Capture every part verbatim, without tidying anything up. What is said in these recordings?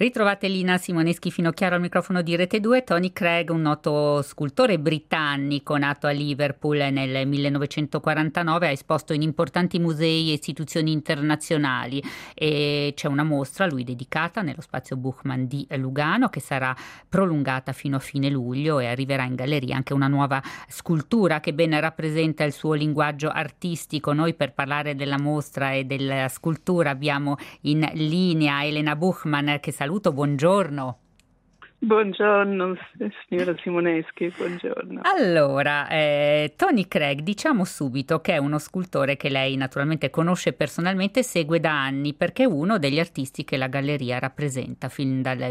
Ritrovate Lina Simoneschi Finocchiaro al microfono di Rete due. Tony Craig, un noto scultore britannico nato a Liverpool nel millenovecentoquarantanove, ha esposto in importanti musei e istituzioni internazionali e c'è una mostra a lui dedicata nello spazio Buchmann di Lugano che sarà prolungata fino a fine luglio e arriverà in galleria anche una nuova scultura che ben rappresenta il suo linguaggio artistico. Noi per parlare della mostra e della scultura abbiamo in linea Elena Buchmann, che saluto, buongiorno. Buongiorno signora Simoneschi, buongiorno. Allora, eh, Tony Craig, diciamo subito che è uno scultore che lei naturalmente conosce personalmente e segue da anni perché è uno degli artisti che la galleria rappresenta fin dal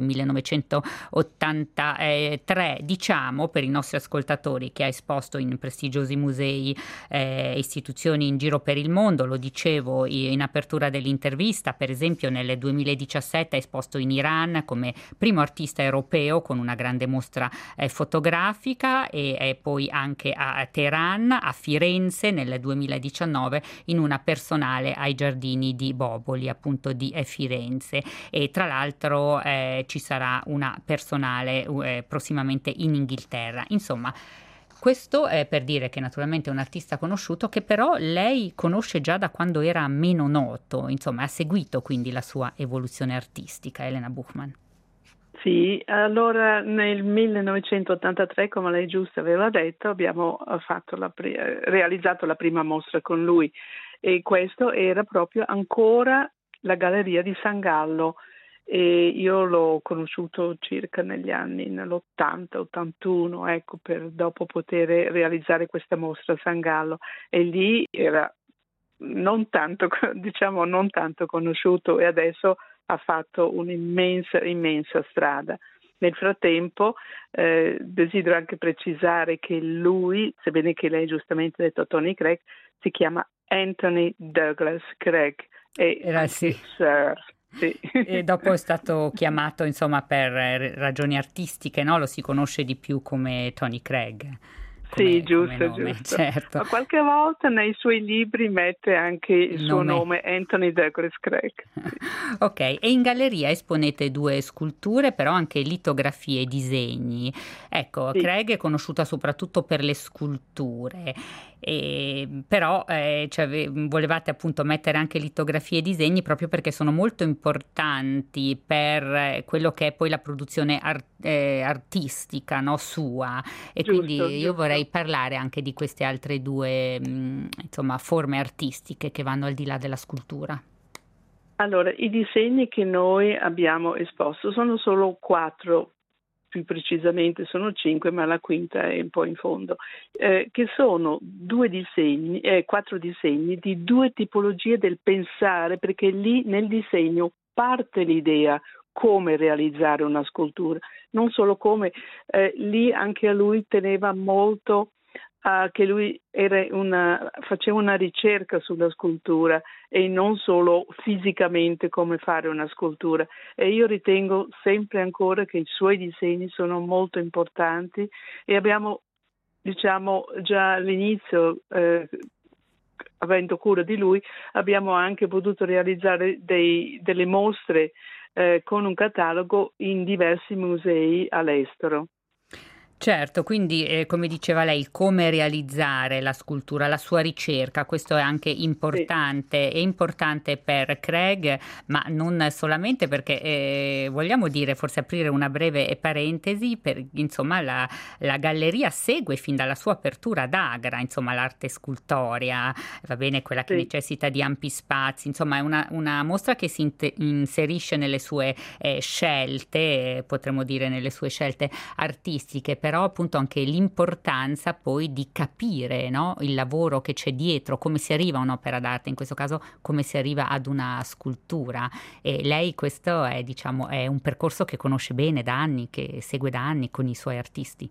millenovecentottantatré, diciamo per i nostri ascoltatori, che ha esposto in prestigiosi musei e eh, istituzioni in giro per il mondo. Lo dicevo in apertura dell'intervista, per esempio nel duemiladiciassette ha esposto in Iran come primo artista europeo con una grande mostra eh, fotografica e, e poi anche a Teheran, a Firenze nel duemiladiciannove in una personale ai giardini di Boboli, appunto di eh, Firenze, e tra l'altro eh, ci sarà una personale eh, prossimamente in Inghilterra. Insomma, questo è per dire che naturalmente è un artista conosciuto che però lei conosce già da quando era meno noto, insomma ha seguito quindi la sua evoluzione artistica, Elena Buchmann. Sì, allora nel millenovecentottantatré, come lei giusto aveva detto, abbiamo fatto la pre- realizzato la prima mostra con lui e questo era proprio ancora la Galleria di San Gallo e io l'ho conosciuto circa negli anni, nell'ottanta ottantuno, ecco, per dopo poter realizzare questa mostra a San Gallo e lì era non tanto, diciamo, non tanto conosciuto e adesso ha fatto un'immensa, immensa strada. Nel frattempo eh, desidero anche precisare che lui, sebbene che lei giustamente ha detto Tony Craig, si chiama Anthony Douglas Craig e Era sì. Sir. Sì. E dopo è stato chiamato insomma per ragioni artistiche, no? Lo si conosce di più come Tony Craig. Come, sì, giusto, come nome, giusto. certo. Ma qualche volta nei suoi libri mette anche il, il suo nome, nome Anthony Douglas Craig. Ok, e in galleria esponete due sculture, però anche litografie e disegni. Ecco, sì. Craig è conosciuta soprattutto per le sculture, e, però eh, cioè, volevate appunto mettere anche litografie e disegni proprio perché sono molto importanti per quello che è poi la produzione art- eh, artistica, no, sua. E giusto, quindi io giusto. vorrei parlare anche di queste altre due mh, insomma, forme artistiche che vanno al di là della scultura. Allora, i disegni che noi abbiamo esposto sono solo quattro, più precisamente sono cinque, ma la quinta è un po' in fondo, eh, che sono due disegni, eh, quattro disegni di due tipologie del pensare, perché lì nel disegno parte l'idea come realizzare una scultura, non solo come, eh, lì anche a lui teneva molto Uh, che lui era una, faceva una ricerca sulla scultura e non solo fisicamente come fare una scultura, e io ritengo sempre ancora che i suoi disegni sono molto importanti e abbiamo, diciamo, già all'inizio eh, avendo cura di lui abbiamo anche potuto realizzare dei, delle mostre eh, con un catalogo in diversi musei all'estero. Certo, quindi eh, come diceva lei, come realizzare la scultura, la sua ricerca, questo è anche importante, sì. È importante per Craig, ma non solamente perché eh, vogliamo dire, forse aprire una breve parentesi, per, insomma la, la galleria segue fin dalla sua apertura ad Agra, insomma l'arte scultorea, va bene, quella che sì. necessita di ampi spazi, insomma è una, una mostra che si in- inserisce nelle sue eh, scelte, potremmo dire nelle sue scelte artistiche, per però appunto anche l'importanza poi di capire, no, il lavoro che c'è dietro, come si arriva a un'opera d'arte, in questo caso come si arriva ad una scultura. E lei questo è, diciamo, è un percorso che conosce bene da anni, che segue da anni con i suoi artisti.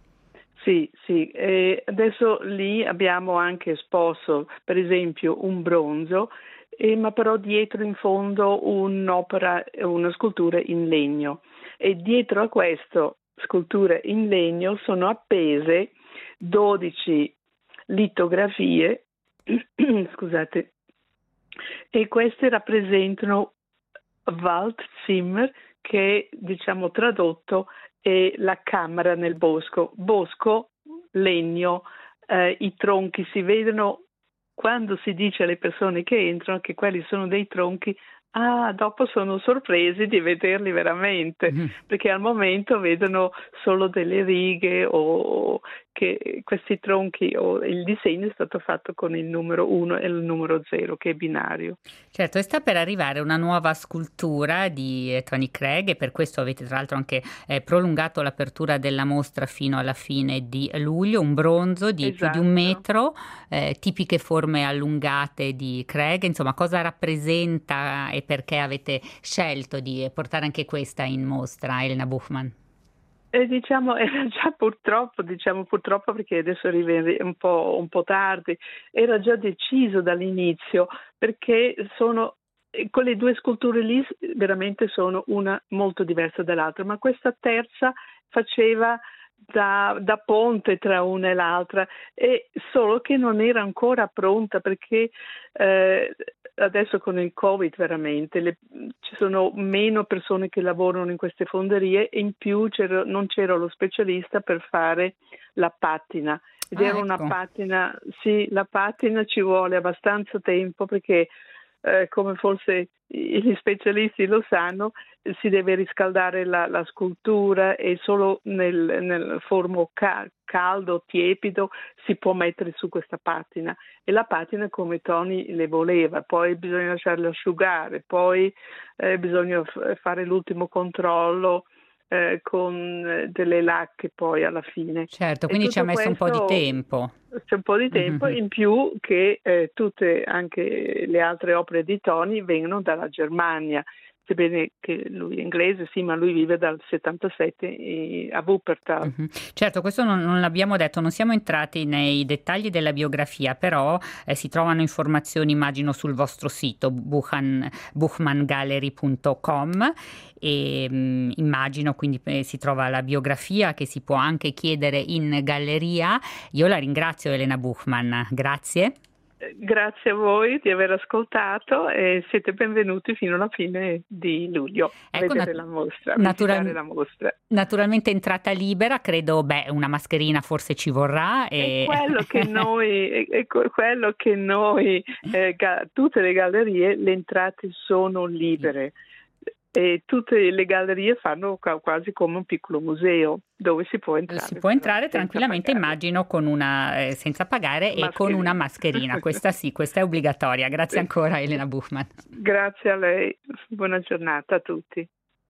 Sì, sì, e adesso lì abbiamo anche esposto per esempio un bronzo, eh, ma però dietro in fondo un'opera, una scultura in legno, e dietro a questo sculture in legno sono appese dodici litografie scusate, e queste rappresentano Waldzimmer, che diciamo tradotto è la camera nel bosco. Bosco, legno, eh, i tronchi si vedono quando si dice alle persone che entrano che quelli sono dei tronchi. Ah, dopo sono sorpresi di vederli veramente, Mm. perché al momento vedono solo delle righe o che questi tronchi o il disegno è stato fatto con il numero uno e il numero zero, che è binario. Certo, e sta per arrivare una nuova scultura di eh, Tony Craig, e per questo avete tra l'altro anche eh, prolungato l'apertura della mostra fino alla fine di luglio, un bronzo di più di un Esatto. metro, eh, tipiche forme allungate di Craig. Insomma, cosa rappresenta e perché avete scelto di portare anche questa in mostra, Elena Buchmann? E diciamo, era già purtroppo, diciamo purtroppo perché adesso arriva un po', un po' tardi, era già deciso dall'inizio, perché sono, quelle due sculture lì veramente sono una molto diversa dall'altra, ma questa terza faceva da, da ponte tra una e l'altra, e solo che non era ancora pronta perché eh, adesso con il Covid veramente le, ci sono meno persone che lavorano in queste fonderie, e in più c'era, non c'era lo specialista per fare la patina. Ed Ah, era una ecco. patina, sì, la patina ci vuole abbastanza tempo perché eh, come forse gli specialisti lo sanno, si deve riscaldare la, la scultura, e solo nel, nel forno ca- caldo, tiepido, si può mettere su questa patina, e la patina come Tony le voleva, poi bisogna lasciarla asciugare, poi eh, bisogna f- fare l'ultimo controllo eh, con delle lacche poi alla fine. Certo, E quindi ci ha tutto messo un po' di questo tempo. c'è un po' di tempo, Mhm. in più che eh, tutte anche le altre opere di Tony vengono dalla Germania, sebbene che lui è inglese, sì, ma lui vive dal settantasette e- a Wuppertal. Mhm. Certo, questo non, non l'abbiamo detto, non siamo entrati nei dettagli della biografia, però eh, si trovano informazioni, immagino, sul vostro sito buchan, buchmann gallery punto com, e mh, immagino quindi eh, si trova la biografia che si può anche chiedere in galleria. Io la ringrazio, Elena Buchmann, grazie. Eh, Grazie a voi di aver ascoltato, e siete benvenuti fino alla fine di luglio a Ecco, vedere nat- la mostra, a visitare natural- la mostra. naturalmente entrata libera, credo, beh, una mascherina forse ci vorrà. È E... quello che noi, è, è quello che noi eh, ga- tutte le gallerie, le entrate sono libere, e tutte le gallerie fanno ca- quasi come un piccolo museo dove si può Si entrare può però entrare senza tranquillamente, pagare. immagino, con una, eh, senza pagare e con una Mascherina. mascherina. Questa sì, questa è obbligatoria. Grazie Sì. ancora, Elena Buchmann. Grazie a lei, buona giornata a tutti.